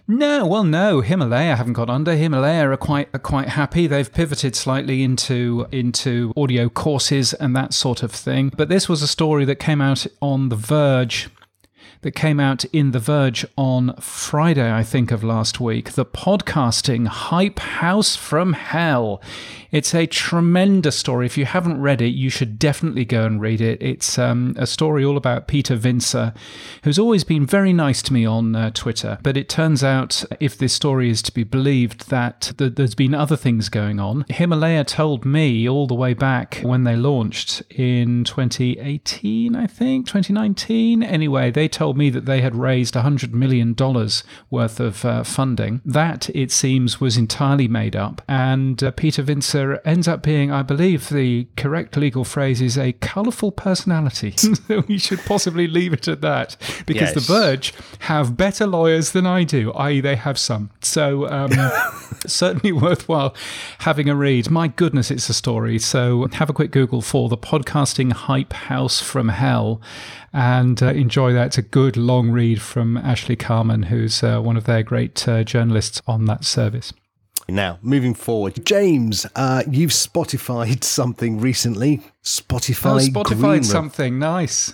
No, Himalaya haven't gone under. Himalaya are quite happy. They've pivoted slightly into audio courses and that sort of thing. But this was a story that came out on The Verge. That came out in The Verge on Friday, I think, of last week. The podcasting hype house from hell. It's a tremendous story. If you haven't read it, you should definitely go and read it. It's a story all about Peter Vincer, who's always been very nice to me on Twitter. But it turns out, if this story is to be believed, that there's been other things going on. Himalaya told me all the way back when they launched in 2018, I think, 2019. Anyway, they told me that they had raised $100 million worth of funding. That, it seems, was entirely made up. And Peter Vincer ends up being, I believe the correct legal phrase is, a colourful personality. So we should possibly leave it at that, because The Verge have better lawyers than I do, i.e. they have some. So certainly worthwhile having a read. My goodness, it's a story. So have a quick Google for the podcasting hype house from hell and enjoy that. It's a good long read from Ashley Carman, who's one of their great journalists on that service. Now, moving forward, James, you've Spotify'd something recently. Spotify'd something. Nice.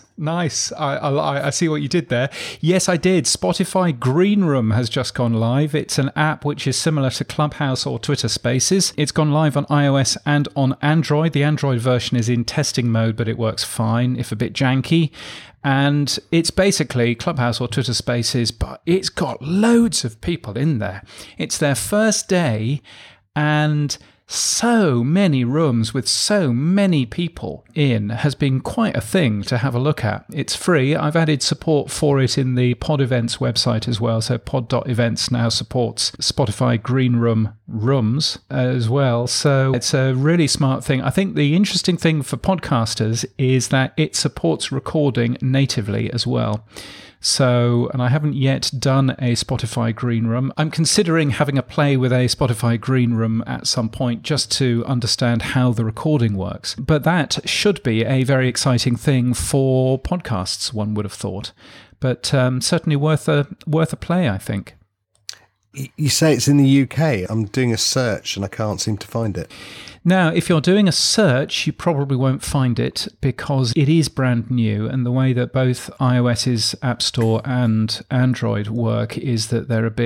I see what you did there. Yes, I did. Spotify Green Room has just gone live. It's an app which is similar to Clubhouse or Twitter Spaces. It's gone live on iOS and on Android. The Android version is in testing mode, but it works fine, if a bit janky. And it's basically Clubhouse or Twitter Spaces, but it's got loads of people in there. It's their first day, and so many rooms with so many people in has been quite a thing to have a look at. It's free. I've added support for it in the Pod Events website as well. So pod.events now supports Spotify Green Room rooms as well. So it's a really smart thing. I think the interesting thing for podcasters is that it supports recording natively as well. So, and I haven't yet done a Spotify Green Room. I'm considering having a play with a Spotify Green Room at some point just to understand how the recording works. But that should be a very exciting thing for podcasts, one would have thought. But certainly worth a play, I think. You say it's in the UK. I'm doing a search and I can't seem to find it. Now, if you're doing a search, you probably won't find it because it is brand new. And the way that both iOS's App Store and Android work is that they're a bit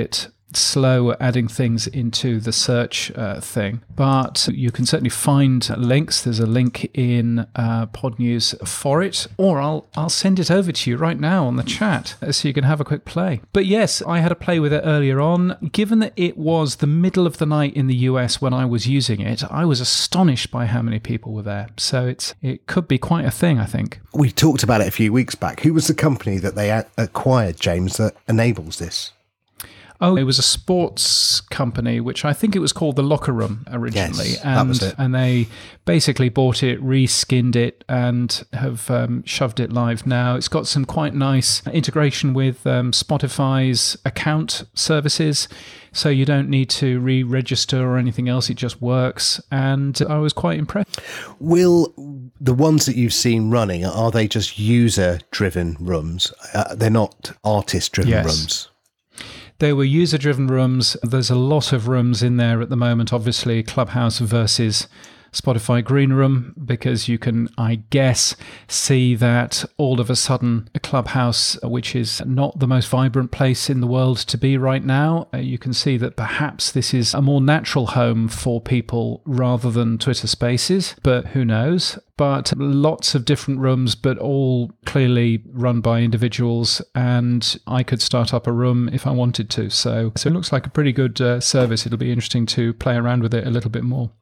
slow adding things into the search thing. But you can certainly find links. There's a link in Pod News for it, or I'll send it over to you right now on the chat so you can have a quick play. But yes, I had a play with it earlier on. Given that it was the middle of the night in the US when I was using it, I was astonished by how many people were there. So it could be quite a thing, I think. We talked about it a few weeks back. Who was the company that they acquired, James, that enables this? Oh, it was a sports company, which I think it was called The Locker Room originally. Yes, that was it. And they basically bought it, reskinned it, and have shoved it live now. It's got some quite nice integration with Spotify's account services, so you don't need to re-register or anything else. It just works, and I was quite impressed. Will the ones that you've seen running, are they just user-driven rooms? They're not artist-driven rooms? They were user-driven rooms. There's a lot of rooms in there at the moment, obviously Clubhouse versus Spotify Green Room, because you can, I guess, see that all of a sudden a Clubhouse, which is not the most vibrant place in the world to be right now, you can see that perhaps this is a more natural home for people rather than Twitter Spaces, but who knows? But lots of different rooms, but all clearly run by individuals, and I could start up a room if I wanted to. So it looks like a pretty good service. It'll be interesting to play around with it a little bit more.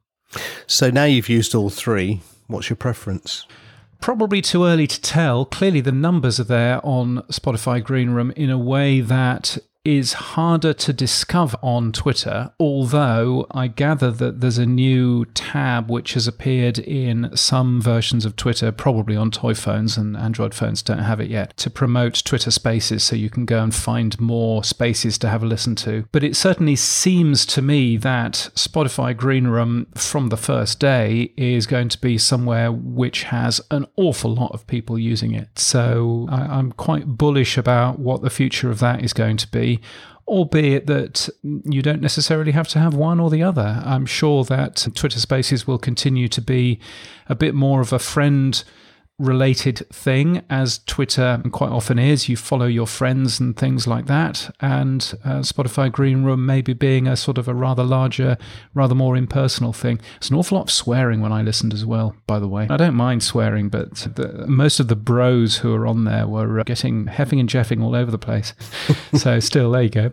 So now you've used all three, what's your preference? Probably too early to tell. Clearly the numbers are there on Spotify Green Room in a way that is harder to discover on Twitter, although I gather that there's a new tab which has appeared in some versions of Twitter, probably on toy phones, and Android phones don't have it yet, to promote Twitter Spaces, so you can go and find more spaces to have a listen to. But it certainly seems to me that Spotify Green Room from the first day is going to be somewhere which has an awful lot of people using it. So I'm quite bullish about what the future of that is going to be. Albeit that you don't necessarily have to have one or the other. I'm sure that Twitter Spaces will continue to be a bit more of a friend-related thing, as Twitter quite often is. You follow your friends and things like that. And Spotify Green Room maybe being a sort of a rather larger, rather more impersonal thing. There's an awful lot of swearing when I listened as well, by the way. I don't mind swearing, but most of the bros who are on there were getting heffing and jeffing all over the place. So still, there you go.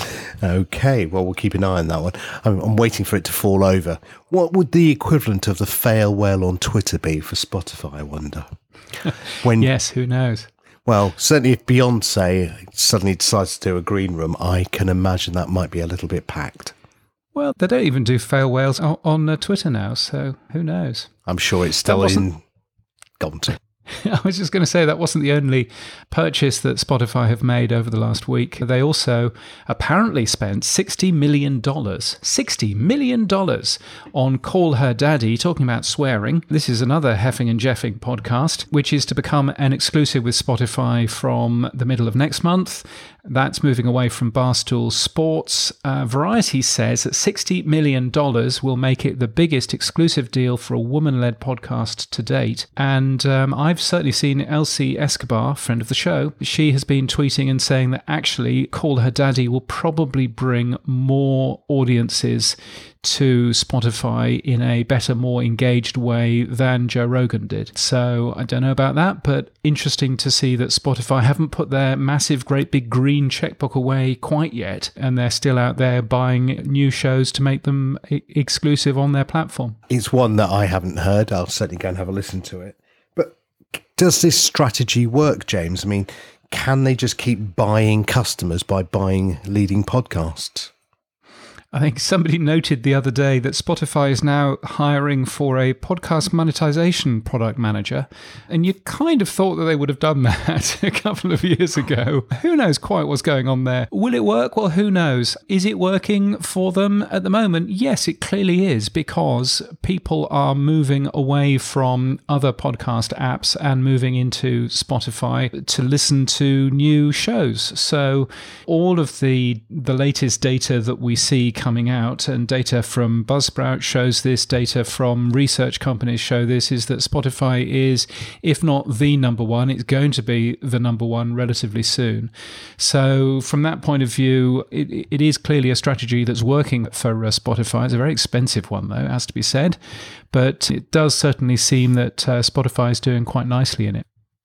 Okay, well, we'll keep an eye on that one. I'm waiting for it to fall over. What would the equivalent of the fail whale on Twitter be for Spotify, I wonder? Yes, who knows? Well, certainly if Beyonce suddenly decides to do a green room, I can imagine that might be a little bit packed. Well, they don't even do fail whales on Twitter now, so who knows? I'm sure it's still gone to. I was just going to say that wasn't the only purchase that Spotify have made over the last week. They also apparently spent $60 million on Call Her Daddy, talking about swearing. This is another heffing and jeffing podcast, which is to become an exclusive with Spotify from the middle of next month. That's moving away from Barstool Sports. Variety says that $60 million will make it the biggest exclusive deal for a woman-led podcast to date. And I've certainly seen Elsie Escobar, friend of the show. She has been tweeting and saying that actually Call Her Daddy will probably bring more audiences to Spotify in a better, more engaged way than Joe Rogan did. So I don't know about that, but interesting to see that Spotify haven't put their massive, great big green checkbook away quite yet, and they're still out there buying new shows to make them exclusive on their platform. It's one that I haven't heard. I'll certainly go and have a listen to it. But does this strategy work, James? I mean, can they just keep buying customers by buying leading podcasts? I think somebody noted the other day that Spotify is now hiring for a podcast monetization product manager, and you kind of thought that they would have done that a couple of years ago. Who knows quite what's going on there? Will it work? Well, who knows? Is it working for them at the moment? Yes, it clearly is, because people are moving away from other podcast apps and moving into Spotify to listen to new shows. So all of the latest data that we see coming out, and data from Buzzsprout shows this, data from research companies show this, is that Spotify is, if not the number one, it's going to be the number one relatively soon. So from that point of view, it is clearly a strategy that's working for Spotify. It's a very expensive one, though, it has to be said. But it does certainly seem that Spotify is doing quite nicely in it.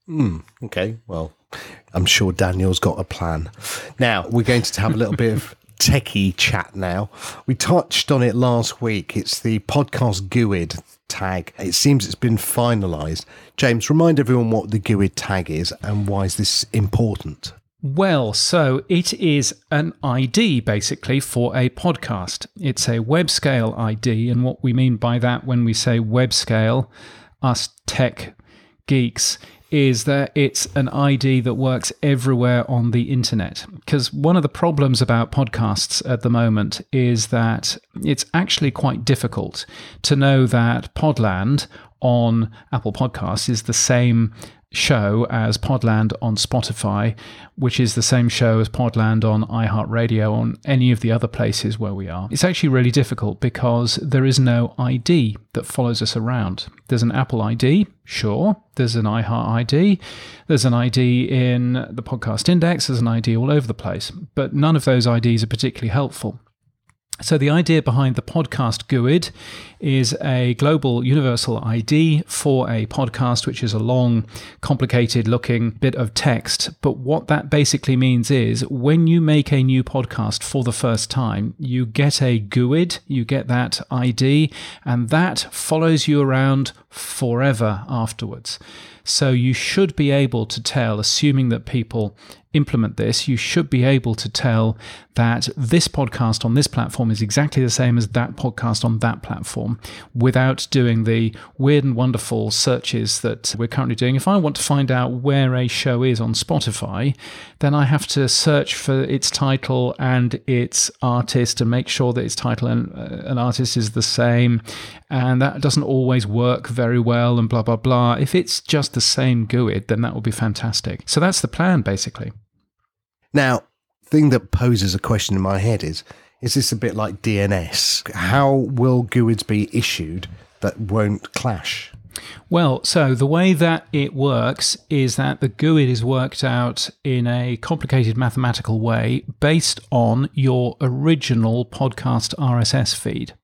Okay, well, I'm sure Daniel's got a plan. Now, we're going to have a little bit of techie chat now. We touched on it last week. It's the podcast GUID tag. It seems it's been finalised. James, remind everyone what the GUID tag is and why is this important? Well, so it is an ID basically for a podcast. It's a web scale ID, and what we mean by that when we say web scale, us tech geeks, is that it's an ID that works everywhere on the internet. Because one of the problems about podcasts at the moment is that it's actually quite difficult to know that Podland on Apple Podcasts is the same show as Podland on Spotify, which is the same show as Podland on iHeartRadio, on any of the other places where we are. It's actually really difficult because there is no ID that follows us around. There's an Apple ID, sure. There's an iHeart ID. There's an ID in the Podcast Index. There's an ID all over the place. But none of those IDs are particularly helpful. So the idea behind the podcast GUID is a global universal ID for a podcast, which is a long, complicated-looking bit of text. But what that basically means is when you make a new podcast for the first time, you get a GUID, you get that ID, and that follows you around forever afterwards. So you should be able to tell, assuming that people implement this, you should be able to tell that this podcast on this platform is exactly the same as that podcast on that platform without doing the weird and wonderful searches that we're currently doing. If I want to find out where a show is on Spotify, then I have to search for its title and its artist and make sure that its title and an artist is the same. And that doesn't always work very well and blah, blah, blah. If it's just the same GUID, then that would be fantastic. So that's the plan, basically. Now, thing that poses a question in my head is this a bit like DNS? How will GUIDs be issued that won't clash? Well, so the way that it works is that the GUID is worked out in a complicated mathematical way based on your original podcast RSS feed.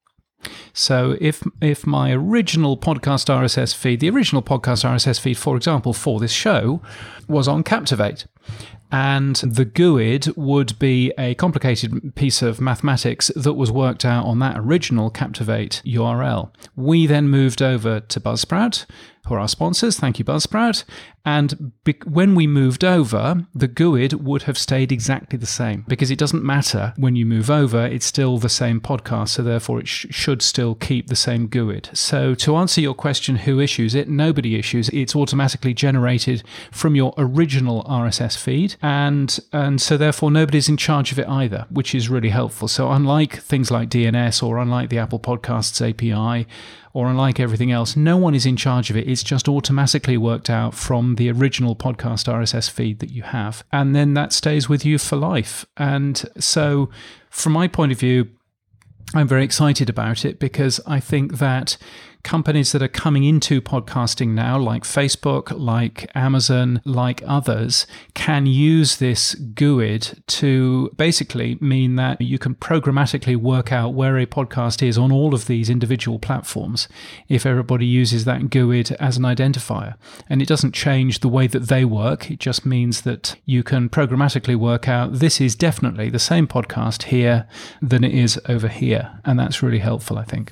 So if my original podcast RSS feed, the original podcast RSS feed, for example, for this show was on Captivate, and the GUID would be a complicated piece of mathematics that was worked out on that original Captivate URL. We then moved over to Buzzsprout, who are our sponsors. Thank you, Buzzsprout. And when we moved over, the GUID would have stayed exactly the same because it doesn't matter when you move over, it's still the same podcast, so therefore it should still keep the same GUID. So to answer your question, who issues it? Nobody issues it. It's automatically generated from your original RSS feed, and so therefore nobody's in charge of it either, which is really helpful. So unlike things like DNS or unlike the Apple Podcasts API, or unlike everything else, no one is in charge of it. It's just automatically worked out from the original podcast RSS feed that you have. And then that stays with you for life. And so from my point of view, I'm very excited about it because I think that companies that are coming into podcasting now, like Facebook, like Amazon, like others, can use this GUID to basically mean that you can programmatically work out where a podcast is on all of these individual platforms if everybody uses that GUID as an identifier. And it doesn't change the way that they work. It just means that you can programmatically work out this is definitely the same podcast here than it is over here. And that's really helpful, I think.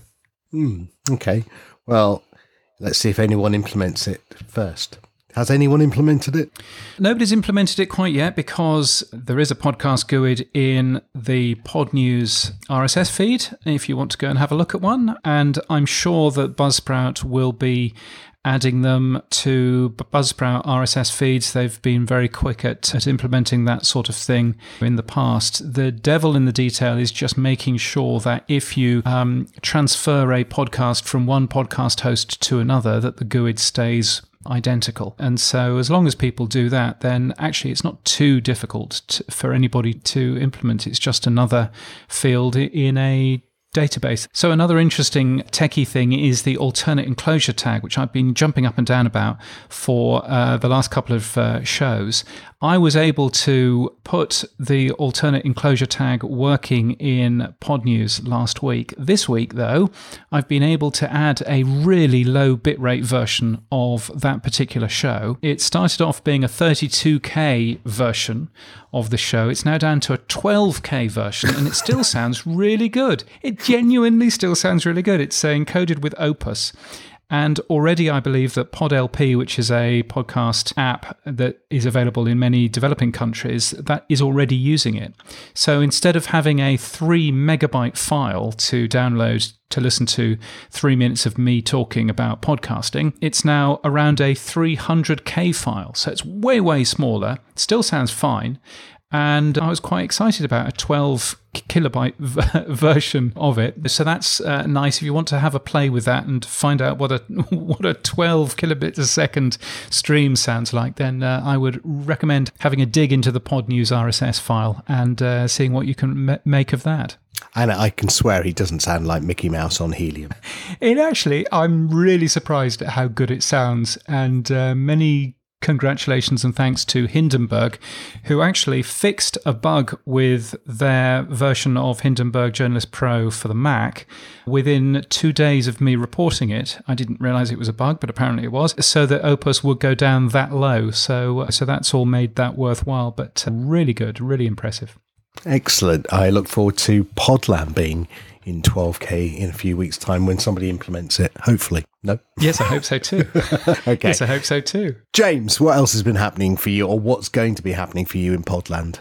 Okay. Well, let's see if anyone implements it first. Has anyone implemented it? Nobody's implemented it quite yet because there is a podcast GUID in the Pod News RSS feed if you want to go and have a look at one. And I'm sure that Buzzsprout will be adding them to Buzzsprout RSS feeds. They've been very quick at implementing that sort of thing in the past. The devil in the detail is just making sure that if you transfer a podcast from one podcast host to another, that the GUID stays identical. And so as long as people do that, then actually it's not too difficult for anybody to implement. It's just another field in a database. So another interesting techie thing is the alternate enclosure tag, which I've been jumping up and down about for the last couple of shows. I was able to put the alternate enclosure tag working in Podnews last week. This week, though, I've been able to add a really low bitrate version of that particular show. It started off being a 32K version of the show. It's now down to a 12K version, and it still sounds really good. It genuinely still sounds really good. It's encoded with Opus. And already I believe that PodLP, which is a podcast app that is available in many developing countries, that is already using it. So instead of having a 3 megabyte file to download to listen to 3 minutes of me talking about podcasting, it's now around a 300K file. So it's way, way smaller. Still sounds fine. And I was quite excited about a 12 kilobyte version of it. So that's nice if you want to have a play with that and find out what a 12 kilobits a second stream sounds like. Then I would recommend having a dig into the Podnews RSS file and seeing what you can make of that. And I can swear he doesn't sound like Mickey Mouse on helium. I'm really surprised at how good it sounds, and many congratulations and thanks to Hindenburg, who actually fixed a bug with their version of Hindenburg Journalist Pro for the Mac within 2 days of me reporting it. I didn't realize it was a bug, but apparently it was, so that Opus would go down that low. So that's all made that worthwhile, but really good, really impressive. Excellent. I look forward to Podland being in 12K in a few weeks' time when somebody implements it, hopefully. No? Yes, I hope so too. Okay. Yes, I hope so too. James, what else has been happening for you, or what's going to be happening for you in Podland?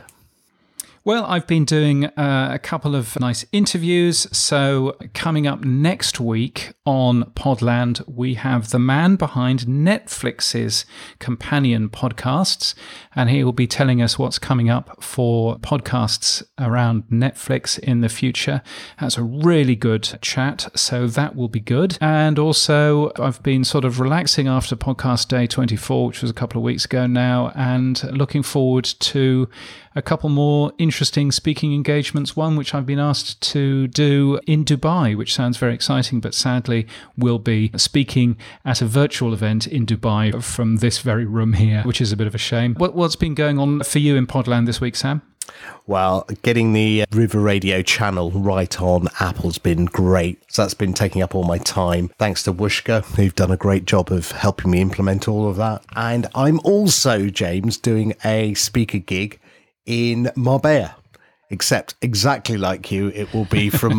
Well, I've been doing a couple of nice interviews. So coming up next week on Podland, we have the man behind Netflix's companion podcasts, and he will be telling us what's coming up for podcasts around Netflix in the future. That's a really good chat, so that will be good. And also, I've been sort of relaxing after Podcast Day 24, which was a couple of weeks ago now, and looking forward to a couple more interesting speaking engagements. One which I've been asked to do in Dubai, which sounds very exciting, but sadly will be speaking at a virtual event in Dubai from this very room here, which is a bit of a shame. What's been going on for you in Podland this week, Sam? Well, getting the River Radio channel right on Apple's been great. So that's been taking up all my time. Thanks to Wooshka, who've done a great job of helping me implement all of that. And I'm also, James, doing a speaker gig in Marbella, except exactly like you, it will be from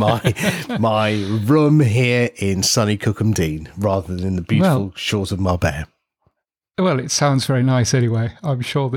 my room here in sunny Cookham rather than the beautiful shores of Marbella. Well, it sounds very nice anyway. I'm sure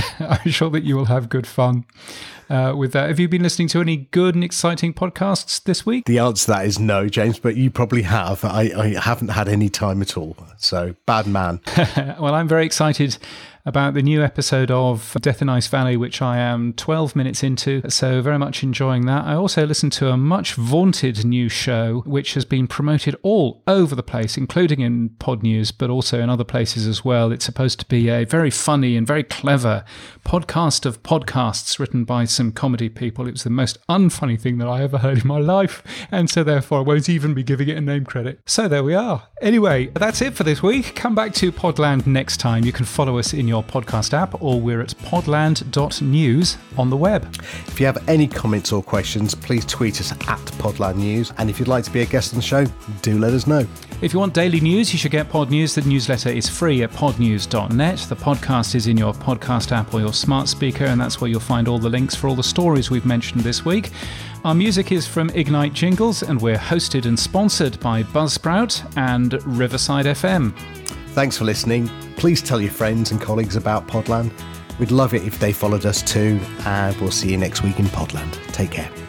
that you will have good fun with that. Have you been listening to any good and exciting podcasts this week? The answer to that is no, James, but you probably have. I haven't had any time at all, so bad man. Well, I'm very excited about the new episode of Death in Ice Valley, which I am 12 minutes into, so very much enjoying that. I also listened to a much vaunted new show, which has been promoted all over the place, including in Podnews, but also in other places as well. It's supposed to be a very funny and very clever podcast of podcasts written by some comedy people. It was the most unfunny thing that I ever heard in my life, and so therefore I won't even be giving it a name credit. So there we are. Anyway, that's it for this week. Come back to Podland next time. You can follow us in your podcast app, or we're at podland.news on the web. If you have any comments or questions, please tweet us at Podland News. And if you'd like to be a guest on the show, do let us know. If you want daily news, you should get Podnews. The newsletter is free at podnews.net. The podcast is in your podcast app or your smart speaker, and that's where you'll find all the links for all the stories we've mentioned this week. Our music is from Ignite Jingles, and we're hosted and sponsored by Buzzsprout and Riverside FM. Thanks for listening. Please tell your friends and colleagues about Podland. We'd love it if they followed us too, and we'll see you next week in Podland. Take care.